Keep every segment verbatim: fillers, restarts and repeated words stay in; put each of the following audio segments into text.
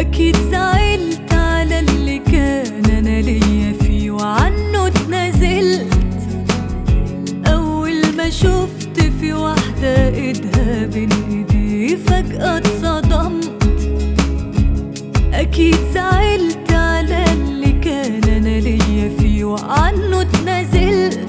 أكيد زعلت على اللي كان أنا ليا فيه وعنه اتنازلت. أول ما شفت في واحدة إيدها بين إيدي فجأة اتصدمت. أكيد زعلت على اللي كان أنا ليا فيه وعنه اتنازلت.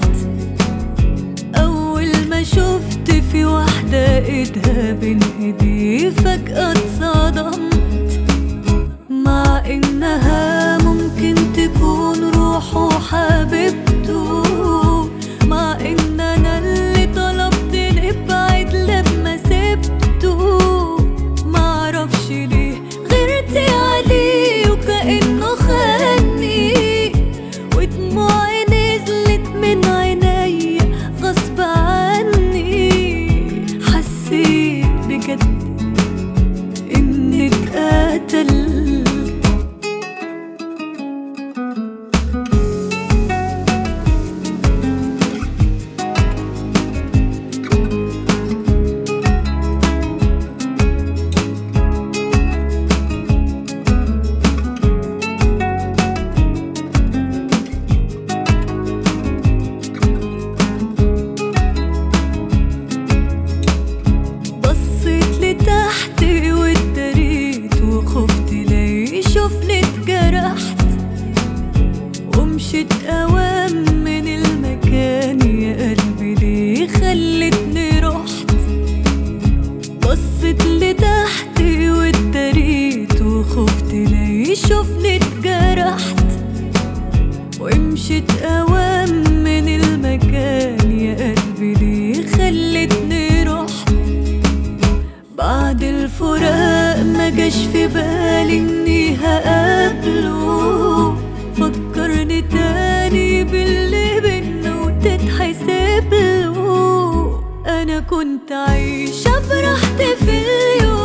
أول ما شفت في واحدة إيدها بين إيدي فجأة اتصدمت. مع إنها ممكن تكون روحه حبيبته، مع إن أنا اللي طلبت نبعد لما سبته. معرفش ليه غيرت عليه وكأنه خاني، ودموعي نزلت من عيني غصب عني. حسيت بجد إني اتقتلت. تحت واتدريت وخفت لا يشوفني اتجرحت، ومشيت اوام من المكان يا قلبي ليه خلتني رحت. بصيت لتحت واتدريت وخفت لا يشوفني اتجرحت، ومشيت اوام من المكان يا قلبي ليه خلتني رحت. بعد الفراق ما جاش في بالي اني هقابله، فكرني تاني باللي بينا وتتحسب له. انا كنت عايشة براحتي في اليوم